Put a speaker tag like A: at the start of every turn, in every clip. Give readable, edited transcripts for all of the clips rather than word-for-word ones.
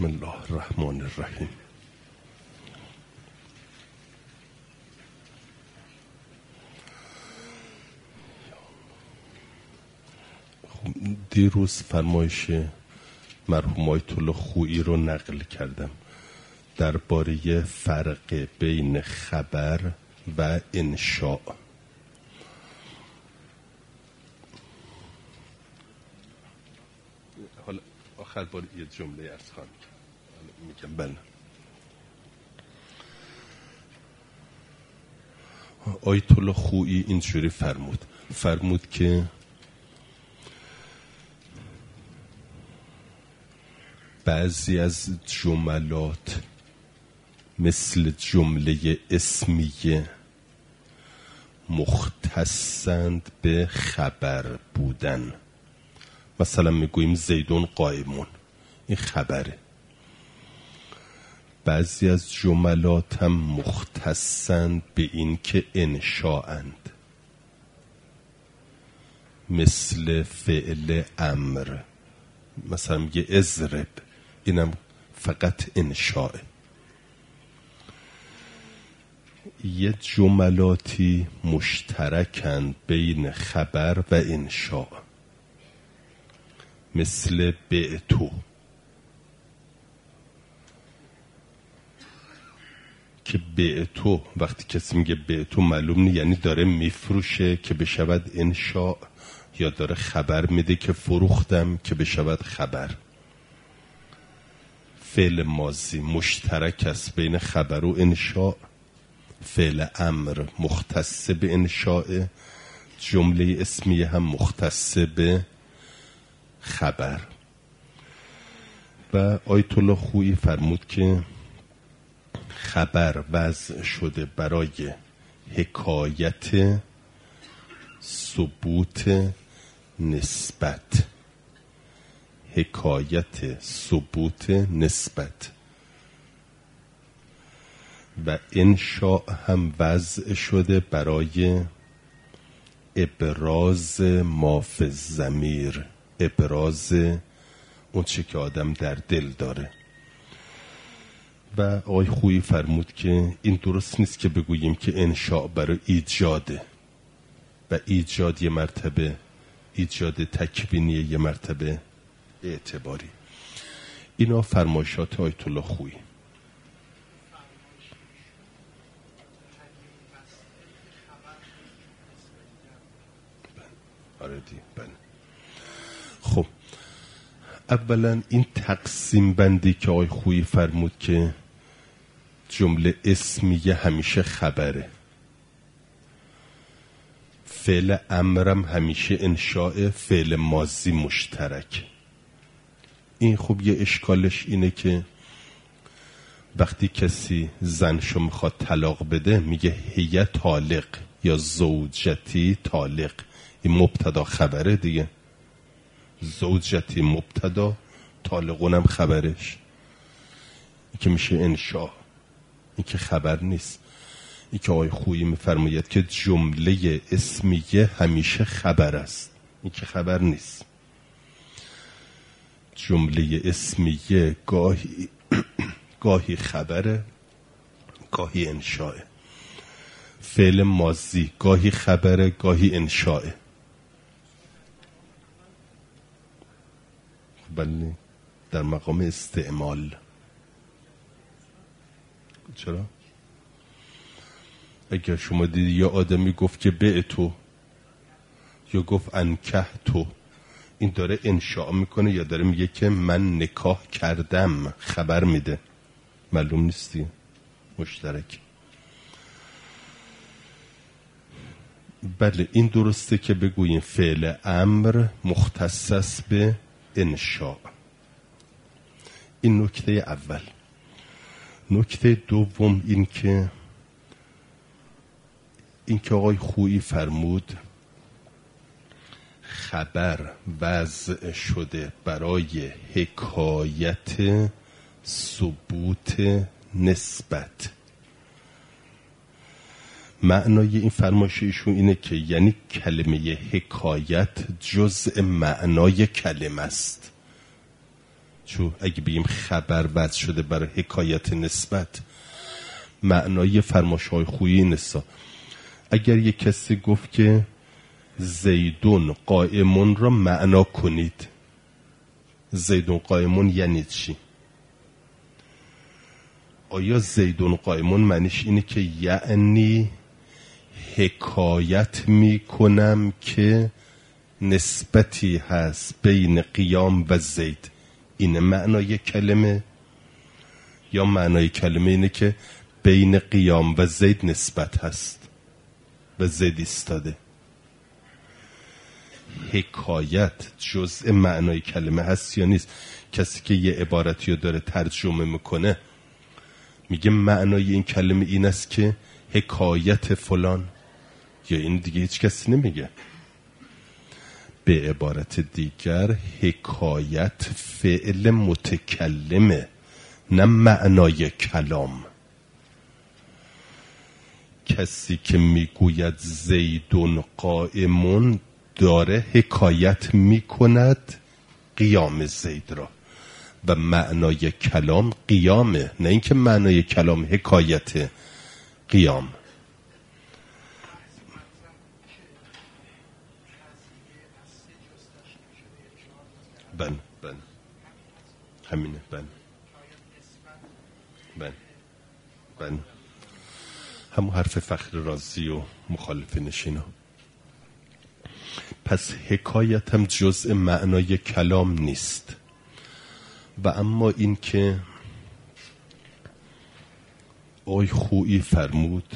A: بسم الله الرحمن الرحیم. دیروز فرمایش مرحوم آیت الله خویی رو نقل کردم درباره فرق بین خبر و انشاء. حالا آخر بار یه جمله عرض خواهم میگم. بله، آیت الله خویی اینجوری فرمود که بعضی از جملات مثل جمله اسمیه مختصند به خبر بودن. مثلا میگوییم زیدون قائمون، این خبره. بعضی از جملات هم مختصند به این که انشاءند، مثل فعل امر. مثلا میگه اضرب، اینم فقط انشاء. یه جملاتی مشترکند بین خبر و انشاء، مثل بعتو، که بعتو وقتی کسی میگه بعتو معلوم نیست یعنی داره میفروشه که بشود انشاء، یا داره خبر میده که فروختم که بشود خبر. فعل ماضی مشترک است بین خبر و انشاء، فعل امر مختص به انشاء، جمله اسمیه هم مختص به خبر. و آیت الله خویی فرمود که خبر وضع شده برای حکایت ثبوت نسبت، حکایت ثبوت نسبت. و انشاء هم وضع شده برای ابراز ما فی الضمیر، ابراز اون چه که آدم در دل داره. و آقای خویی فرمود که این درست نیست که بگوییم که انشاء برای ایجاده و ایجاد یه مرتبه، ایجاد تکوینی یه مرتبه اعتباری. اینا فرمایشات آیت الله خویی. بله. خب اولا این تقسیم بندی که آقای خویی فرمود که جمله اسمیه همیشه خبره، فعل امرم همیشه انشاء، فعل ماضی مشترک. این خب یه اشکالش اینه که وقتی کسی زنشو میخواد طلاق بده میگه هی طالق یا زوجتی طالق. این مبتدا خبره دیگه، زوجتی مبتدا، طالقونم خبرش. این که میشه انشاء، این که خبر نیست. این که آقای خویی میفرماید که جمله اسمیه همیشه خبر است، این که خبر نیست. جمله اسمیه گاهی خبره، گاهی انشاء. فعل ماضی گاهی خبره، گاهی انشاء. بله، در مقام استعمال. چرا؟ اگر شما دیدی یا آدمی گفت که بعتو یا گفت انکحتو، این داره انشاء میکنه یا داره میگه که من نکاح کردم، خبر میده؟ معلوم نیستی، مشترک. بله این درسته که بگوییم فعل امر مختص است به انشاء. این نکته اول. نکته دوم این که آقای خویی فرمود خبر وضع شده برای حکایت ثبوت نسبت. معنای این فرمایش ایشون اینه که یعنی کلمه حکایت جزء معنای کلمه است. چون اگه بگیم خبر وضع شده برای حکایت نسبت، معنای فرمایش‌های خویی نسا. اگر یک کسی گفت که زیدون قائمون را معنا کنید، زیدون قائمون یعنی چی؟ آیا زیدون قائمون معنیش اینه که یعنی حکایت می کنم که نسبتی هست بین قیام و زید، این معنای کلمه؟ یا معنای کلمه اینه که بین قیام و زید نسبت هست و زید ایستاده؟ حکایت جزء معنای کلمه هست یا نیست؟ کسی که یه عبارتی رو داره ترجمه میکنه میگه معنای این کلمه این است که حکایت فلان، یا این دیگه هیچ کسی نمیگه. به عبارت دیگر حکایت فعل متکلمه، نه معنای کلام. کسی که میگوید زیدون قائمون داره حکایت میکند قیام زید را، و معنای کلام قیامه، نه اینکه معنای کلام حکایت قیام. بله بله همینه. بله بله بله همون حرف فخر رازی و مخالفینش اینا. پس حکایت هم جزء معنای کلام نیست. و اما این که آی خویی فرمود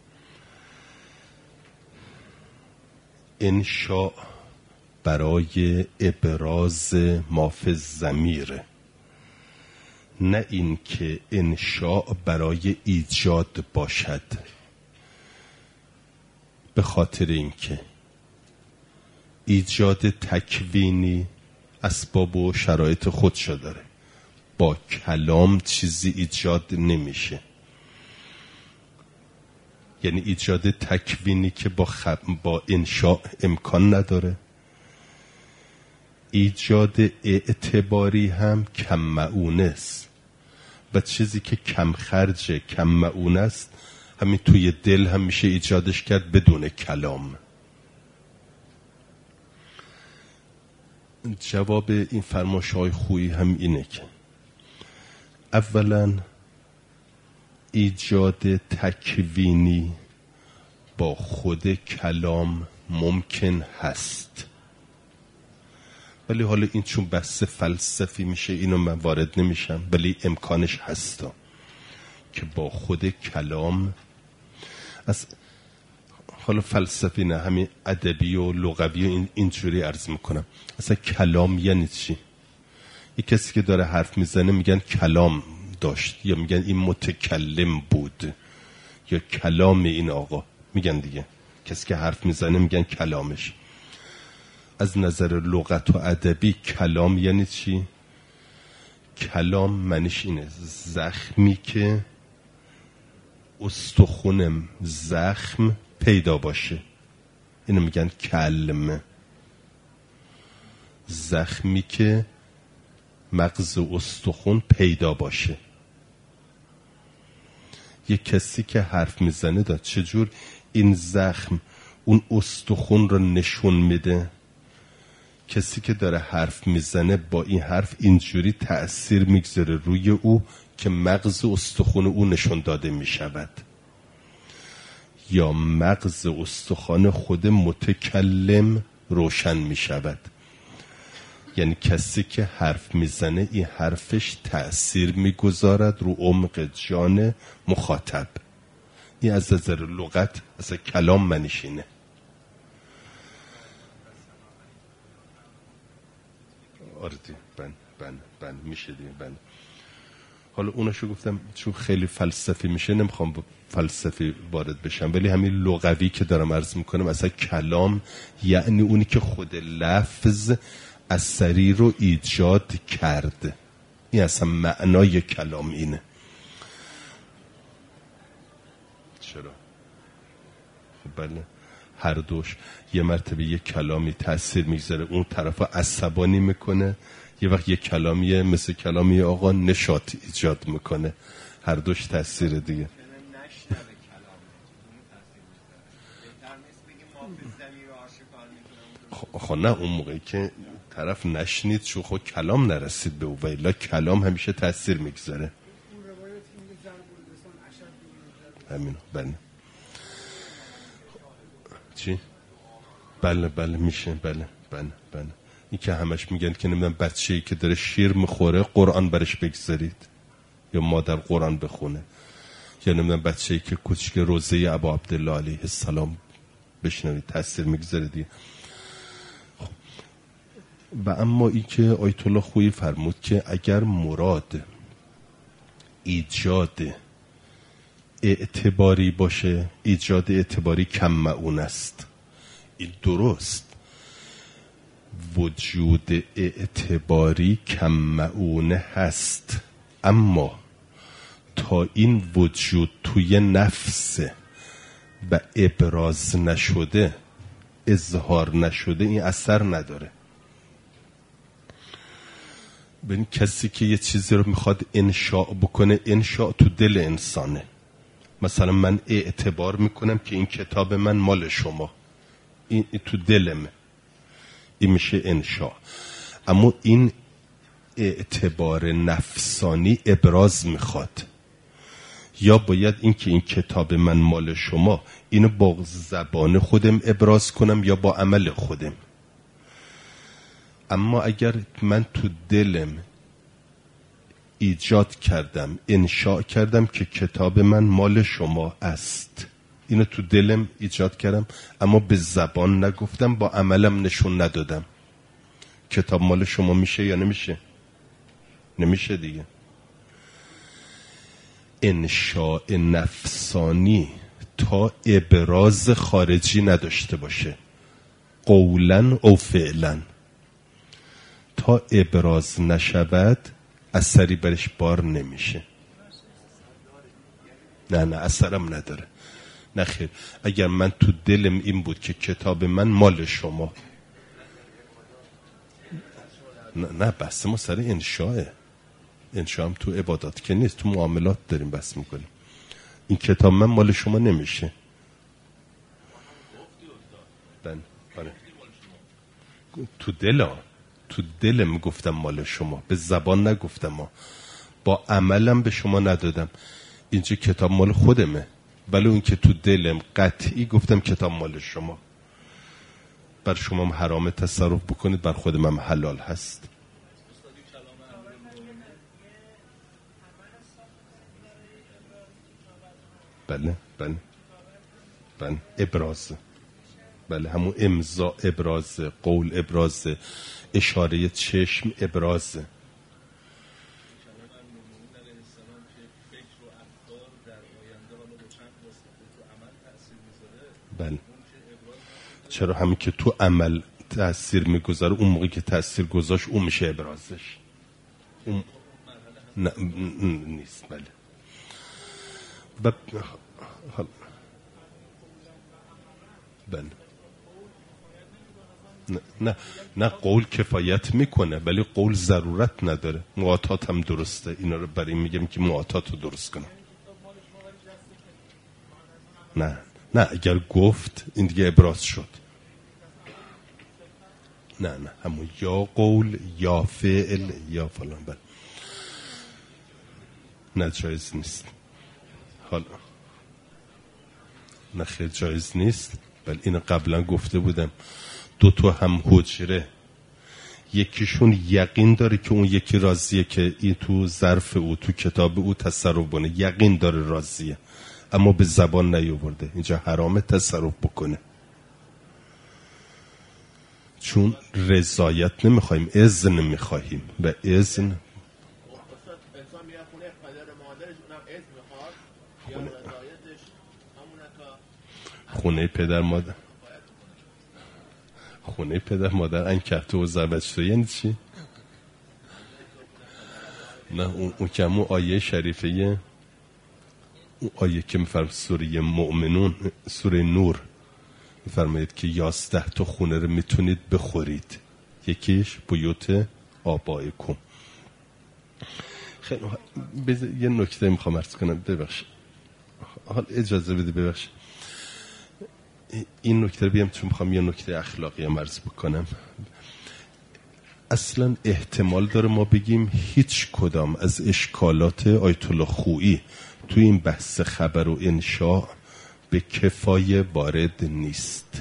A: انشاء برای ابراز ما فی الضمیر، نه این که انشاء برای ایجاد باشد. به خاطر اینکه ایجاد تکوینی اسباب و شرایط خودشو داره، با کلام چیزی ایجاد نمیشه. یعنی ایجاد تکوینی که با انشاء امکان نداره. ایجاد اعتباری هم کم معونه است، و چیزی که کم خرجه کم معونه است همین توی دل هم میشه ایجادش کرد بدون کلام. جواب این فرمایش‌های خویی هم اینه که اولا ایجاد تکوینی با خود کلام ممکن هست، ولی حالا این چون بحث فلسفی میشه اینو من وارد نمیشم، ولی امکانش هستا که با خود کلام، از حالا فلسفی نه، همین ادبی و لغوی و اینجوری عرض میکنم. اصلا کلام یعنی چی؟ یک کسی که داره حرف میزنه میگن کلام داشت، یا میگن این متکلم بود، یا کلام این آقا، میگن دیگه کسی که حرف میزنه میگن کلامش. از نظر لغت و ادبی کلام یعنی چی؟ کلام معنیش اینه زخمی که استخونم زخم پیدا باشه، اینو میگن کلمه. زخمی که مغز استخون پیدا باشه. یک کسی که حرف میزنه داد چجور این زخم اون استخون رو نشون میده؟ کسی که داره حرف میزنه با این حرف اینجوری تأثیر میگذاره روی او که مغز استخون او نشون داده میشود، یا مغز استخوان خود متکلم روشن میشود. یعنی کسی که حرف میزنه این حرفش تأثیر میگذارد رو عمق جان مخاطب. این از نظر لغت از کلام منشینه. آره بن میشه دیگه. بن حالا اوناشو گفتم چون خیلی فلسفی میشه نمیخوام با فلسفی وارد بشم، ولی همین لغوی که دارم عرض میکنم اصلا کلام یعنی اونی که خود لفظ اثری رو ایجاد کرد. این اصلا معنای کلام اینه. چرا؟ خب بله هر دوش یه مرتبه یه کلامی تأثیر میگذاره، اون طرف عصبانی میکنه، یه وقت یه کلامیه مثل کلامی آقا نشاط ایجاد میکنه، هر دوش تاثیر دیگه. خب نه اون موقعی که طرف نشنید شو خود کلام نرسید به او، ویلا کلام همیشه تاثیر میگذاره. همین. بله چی؟ بله میشه. بله این که همش میگن که نمیدونم بچه‌ای که داره شیر میخوره قرآن برش بگذارید یا مادر قرآن بخونه، یا نمیدونم بچه‌ای که کوچیک روزه ابا عبدالله علیه السلام بشنوید تاثیر میگذاره دیگه. و اما این که آیت الله خویی فرمود که اگر مراد ایجاد اعتباری باشه، ایجاد اعتباری کم معون است. این درست، وجود اعتباری کم معونه هست، اما تا این وجود توی نفس و ابراز نشده، اظهار نشده، این اثر نداره. ببین کسی که یه چیزی رو میخواد انشاء بکنه، انشاء تو دل انسانه. مثلا من اعتبار میکنم که این کتاب من مال شما، این تو دلمه، این میشه انشاء. اما این اعتبار نفسانی ابراز میخواد، یا باید این که این کتاب من مال شما، اینو با زبان خودم ابراز کنم یا با عمل خودم. اما اگر من تو دلم ایجاد کردم، انشاء کردم که کتاب من مال شما است، اینو تو دلم ایجاد کردم اما به زبان نگفتم، با عملم نشون ندادم، کتاب مال شما میشه یا نمیشه؟ نمیشه دیگه. انشاء نفسانی تا ابراز خارجی نداشته باشه، قولا او فعلا، تا ابراز نشود اثری برش بار نمیشه. نه اثرم نداره. نه خیر، اگر من تو دلم این بود که کتاب من مال شما، نه بحث ما سر انشاءه. انشاء هم تو عبادات که نیست، تو معاملات داریم بحث میکنیم. این کتاب من مال شما نمیشه. تو دلم گفتم مال شما، به زبان نگفتم، با عملم به شما ندادم. اینجا کتاب مال خودمه، ولی اون که تو دلم قطعی گفتم کتاب مال شما. بر شما حرام تصرف بکنید، بر خودم هم حلال هست. بله ابراز. بله همون امضا ابراز، قول ابراز، اشاره چشم ابراز. بله چرا؟ همین که تو عمل تأثیر میگذاره، اون موقعی که تأثیر گذاشت اون میشه ابرازش. اون نه نیست. بله بله نه قول کفایت میکنه، ولی قول ضرورت نداره. معاطات هم درسته، اینا رو برای میگم که معاطات رو درست کنم. نه اگر گفت این دیگه ابراز شد. نه همون یا قول یا فعل یا فلان. بله نه جایز نیست. حالا نه خیلی جایز نیست. بله اینو قبلا گفته بودم. دو تا هم حجره، یکیشون یقین داره که اون یکی راضیه که این تو ظرف او، تو کتاب او تصرف بونه، یقین داره راضیه، اما به زبان نیاورده. اینجا حرامه تصرف بکنه، چون رضایت نمیخوایم، اذن میخواهیم. و اذن خونه پدر مادر، خونه پدر مادر انکحته و زوجته یعنی چی؟ نه اون که همون آیه شریفه، اون آیه که میفرماید سوره مؤمنون، سوره نور میفرماید که 11 تا خونه رو میتونید بخورید. یکیش بیوت آبائکم. خیلی یه نکته میخوام عرض کنم، ببخشید حال اجازه بده، ببخشید این نکته رو بیام چون میخوام یه نکته اخلاقی هم عرض بکنم. اصلا احتمال داره ما بگیم هیچ کدام از اشکالات آیت الله خویی توی این بحث خبر و انشاء به کفایه وارد نیست،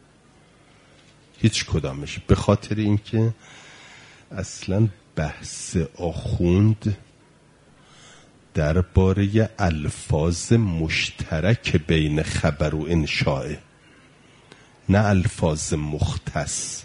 A: هیچ کدامش، به خاطر اینکه اصلا بحث آخوند درباره الفاظ مشترک بین خبر و انشاء، نه الفاظ مختص.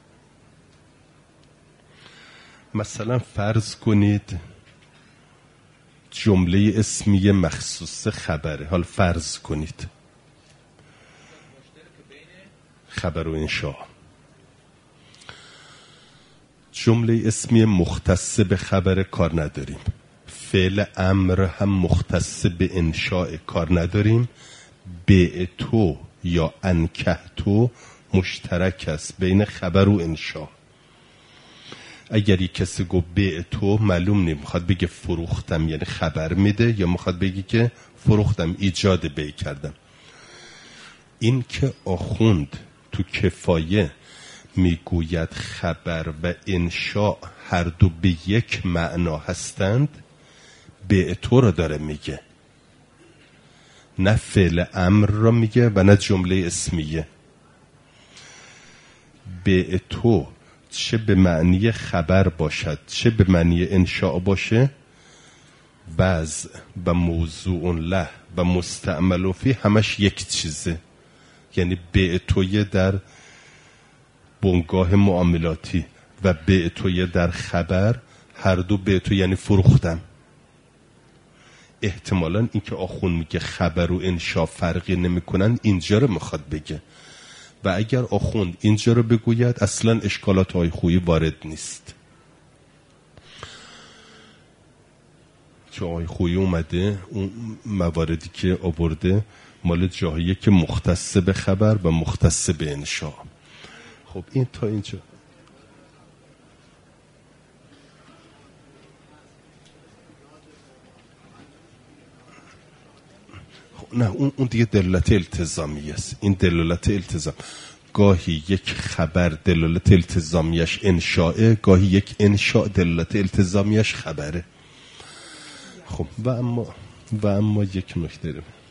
A: مثلا فرض کنید جمله اسمیه مخصوص خبره، حال فرض کنید خبر و انشاء، جمله اسمیه مختص به خبر کار نداریم، فعل امر هم مختص به انشاء کار نداریم، بعتو یا انکحتو مشترک است بین خبر و انشاء. اگر یک کسی گفت بعتو، معلوم نیم میخواد بگه فروختم یعنی خبر میده یا میخواد بگه که فروختم ایجاد بیع کردم. این که آخوند تو کفایه میگوید خبر و انشاء هر دو به یک معنا هستند، بعتو رو داره میگه، نه فعل امر را میگه و نه جمله اسمیه. بعتو چه به معنی خبر باشد چه به معنی انشاء باشه، وضع و موضوع له و مستعمل فی همش یک چیزه. یعنی بعتوی در بنگاه معاملاتی و بعتوی در خبر، هر دو بعتو یعنی فروختم. احتمالاً این که آخون میگه خبر و انشاء فرقی نمیکنن اینجا رو میخواد بگه، و اگر آخوند اینجا رو بگوید اصلا اشکالات های خویی وارد نیست. چون آقای خویی اومده اون مواردی که آورده مال جاهیه که مختص به خبر و مختص به انشاء. خب این تا اینجا. نه اون دیگه دلالت التزامی است. این دلالت التزام، گاهی یک خبر دلالت التزامیش انشاءه، گاهی یک انشاء دلالت التزامیش خبره. خب و اما یک نکته داریم.